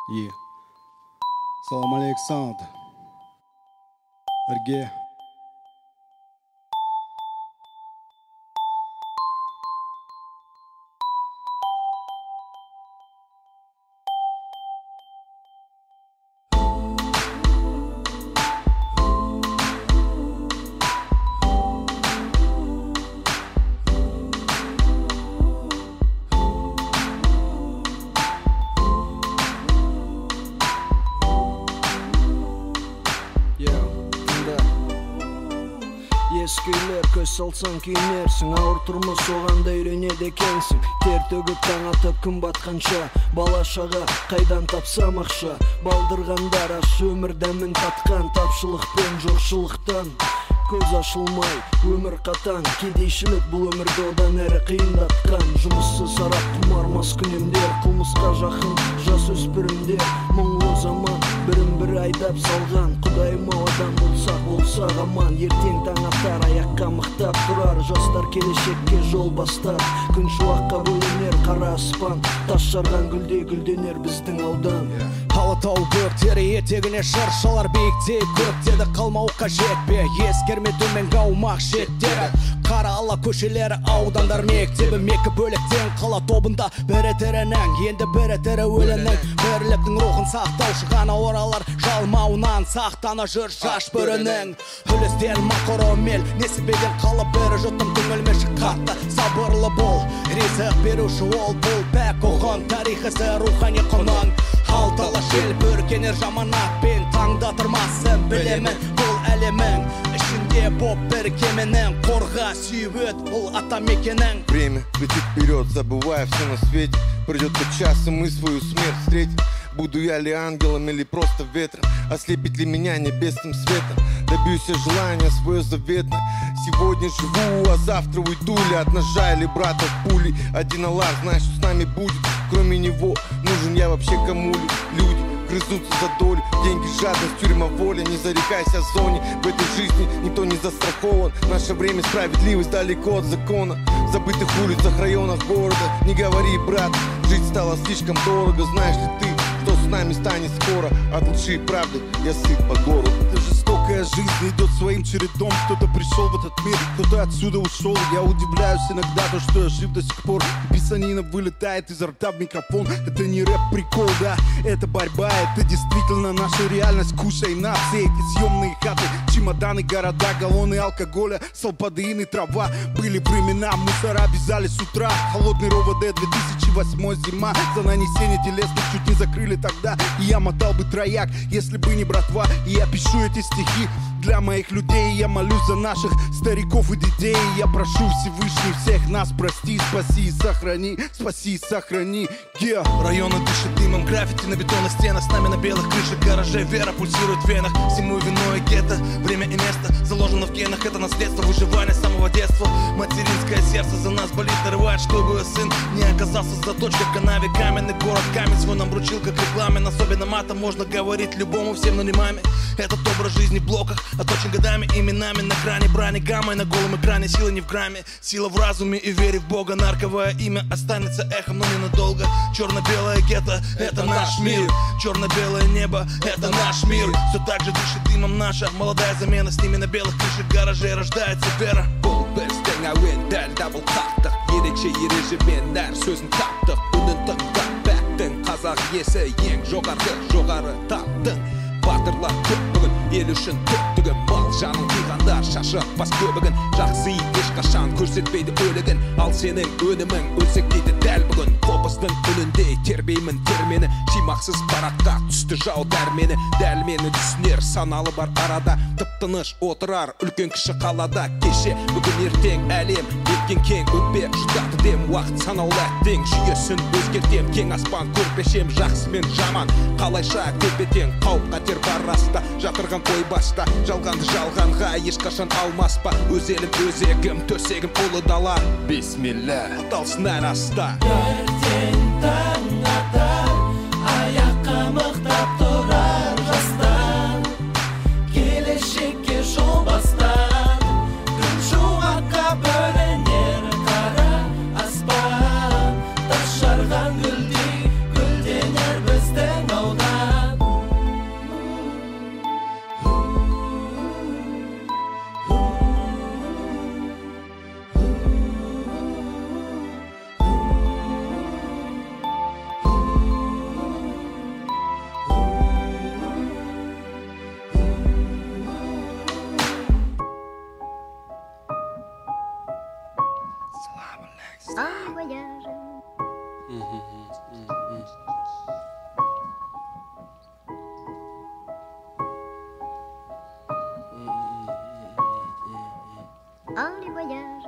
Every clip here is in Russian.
Yeah. Salam Alexandre. Erge. Ескейлер көз салсаң күйінерсің, ауыр тұрмыс оғанда үйренеді екенсің. Тер төгіп таң атып күн батқанша, бала шаға қайдан тапсам ақша. Балдырғандар аш өмір дәмін татқан, тапшылықпен жоқшылықтан көз ашылмай өмір қатаң. Кедейшілік бұл өмірді одан әрі қиындатқан. Жұмыссыз сарап құмар маскүнемдер, қылмысқа жақын жас өспірімдер. Мұңлы заман бірін-бірі айдап салған. Құдайым ау адам болсақ аман. Ертең таң атар аяққа мықтап тұрар, жастар келешекке жол бастар. Күн шуаққа бөленер қара аспан, тас жарған гүлдей гүлденер біздің аудан. Алатау бөктері етегіне шыршалар биікте, көктеді қалмау қажет пе, ескерме төменгі аумақ шеттері. Қара ала көшелері аудандар мектебі, мекі бөлектен қала тобында бірі тірінің, енді бірі тірі өлінің. Бірліктің рухын сақтаушы ғана оралар, жалмауынан сақтана жүр жаш бөрінің. Үлістен мақоромел, несібеден қалып бірі жұттым түңілмеші қатты. Сабырлы бол, ризық беруші ол бұл пәк оғын, тарихысы рухани құның. Алтала жел бүркенер жаманатпен, таңдатырмасын білемін бұл әлемің. Ішінде боп бір кеменің, қорға сүйвет бұл атамекенің. Время летит вперед, забывая все на свете. Придет тот час, и мы свою смерть встретим. Буду я ли ангелом или просто ветром? Ослепит ли меня небесным светом? Добьюсь я желания свое заветное. Сегодня живу, а завтра уйду ли от ножа или брата пули. Один Аллах знает, что с нами будет. Кроме него, нужен я вообще кому-ли? Люди грызутся за долю, деньги, жадность, тюрьма, воля. Не зарекайся о зоне, в этой жизни никто не застрахован. Наше время, справедливость далеко от закона. В забытых улицах, районах города. Не говори, брат, жить стало слишком дорого. Знаешь ли ты, что с нами станет скоро? От лжи и правды я сыт по горлу. Жестокая жизнь идет своим чередом. Кто-то пришел в этот мир, кто-то отсюда ушел. Я удивляюсь иногда, то, что я жив до сих пор. Писанина вылетает изо рта в микрофон. Это не рэп, прикол, да, это борьба. Это действительно наша реальность. Кушай на все эти съемные хаты, чемоданы, города, галлоны алкоголя, салпадеин трава. Были времена, мусора обязали с утра. Холодный РОВД, 2008 зима. За нанесение телесных чуть не закрыли тогда. И я мотал бы трояк, если бы не братва. И я пишу эти стихи для моих людей. Я молюсь за наших стариков и детей. Я прошу Всевышний всех нас прости, спаси и сохрани, спаси и сохрани. Районы дышат дымом, граффити на бетонных стенах. С нами на белых крышах гаражей вера пульсирует в венах. Всему вино и гетто, время и место заложено в генах. Это наследство выживания с самого детства. Материнское сердце за нас болит, нарывает, чтобы сын не оказался заточкой в канаве. Каменный город, камень свой нам вручил как регламент. Особенно матом можно говорить любому, всем, но не маме. Этот образ жизни в блоках, оточен годами, именами на грани брани, гаммой на голом экране. Сила не в грамме, сила в разуме и вере в Бога. Нарковое имя останется эхом, но ненадолго. Черно-белое гетто — это наш мир. Черно-белое небо — это наш мир. Все так же дышит дымом наша молодая замена. С ними на белых крышах гаражей рождается вера. Бұл біздің әуен дәл дабыл қақтық. Ерекше ережемен әр сөзін таптық. Үнін тыңдап бәктің қазақ есі ең жоғары таптың. Батырлар көп бүгін, ел үшін көптігін. Мал жанын қиғандар шашып бас көбігін. Жақсы ит ешқашан көрсетпейді өлігін. Ал сенің өнімің өлсек дейді дәл бүгін. Қобыздың үніндей тербеймін термені. Шимақсыз бараққа түсті жау дәрмені. Дәл мені түсінер саналы бар арада. Тып-тыныш отырар үлкен кіші қалада. Кеше бүгін ертең әлем еткен кең өтпе жұтаты дем. Уақыт санаулы әттең жүйесін өзгертем. Кең аспан көрпешем жақсы мен жаман. Қалайша көпетең қауіп қатер бар раста. Жатырған қой баста, жалғанды жалғанға ешқашан алмаспа. Өз елім өз егім, төсегім ұлы дала. Бисмилля, аталсын ән аста. Ертең таң атар, аяққа мықтап тұрар жастар. Келешекке жол бастар, күн шуаққа бөленер қара аспан. Тас жарған гүлдей гүлденер біздің аудан. En les voyages.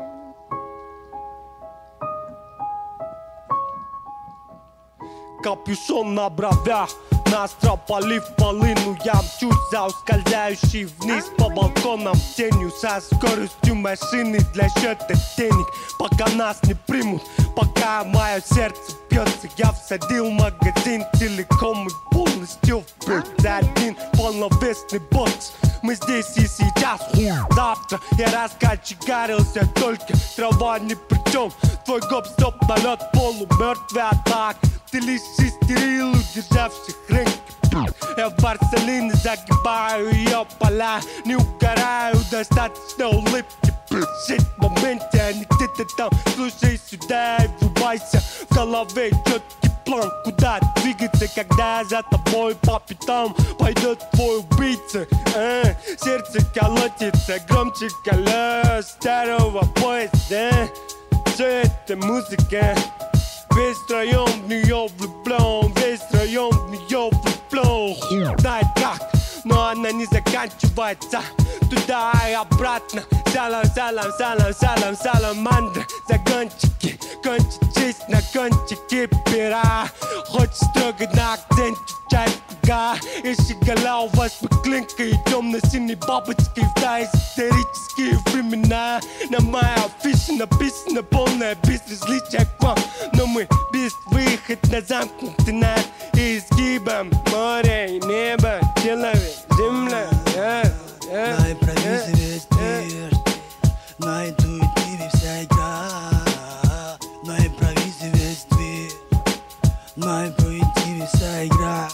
Капюшон на бровях, нас тропали в полыну. Я мчусь за ускользающий вниз по балконам тенью со скоростью машины для счета денег. Пока нас не примут, пока мое сердце бьется. Я всадил магазин целиком и полностью вбит за один полновесный бокс. Мы здесь и сейчас, завтра я раскочегарился, только трава ни при чем. Твой гоп-стоп налет полумертвый атак. Ты лишь истерил, удержавших рынки. Я в Барселоне загибаю ее поля. Не угораю, достаточно улыбки. Жить в моменте, а не где-то там. Слушай сюда и врубайся. В голове четкий план, куда двигаться, когда за тобой по пятам пойдет твой убийца. Сердце колотится громче колес старого поезда. Все это музыка. Весь район в нее влюблен, весь район в нее влюблен. Знает как, но она не заканчивается. Туда и обратно. Салам, салам, салам, салам, саламандра. Загончики, кончить честь на кончике пера. Хочешь строгать на акценте в чай пуга. И щеголя у вас клинка и темно-синей бабочки в доисторические времена. На моей афише написано полное безразличие к вам. Но мы без выход на замкнутый над изгибом моря и неба. Человек, земля, на импровизовать дверь, на интуитиве вся игра. На импровизовать дверь, на интуитиве вся игра.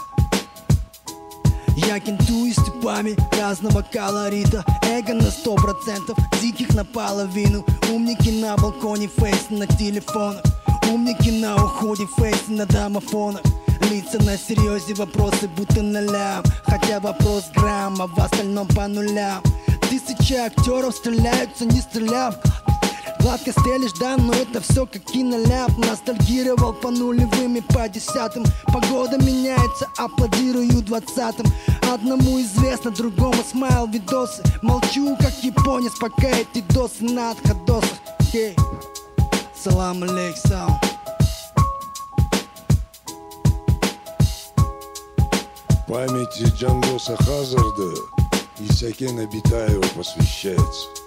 Я кентую степами разного колорита. Эго на 100%, диких наполовину. Умники на балконе, фейс на телефонах. Умники на уходе, фейс на домофонах. Лица на серьезе, вопросы будто на лям. Хотя вопрос грамм, а в остальном по нулям. Тысячи актеров стреляются, не стреляв. Гладко стелишь, да, но это все как киноляп. Ностальгировал по нулевым и по десятым. Погода меняется, аплодирую 20-м. Одному известно, другому смайл видосы. Молчу, как японец, пока эти досы на отходосах. Салам алейкум. Памяти Джангоса Хазарда и Сакен Абитаева посвящается.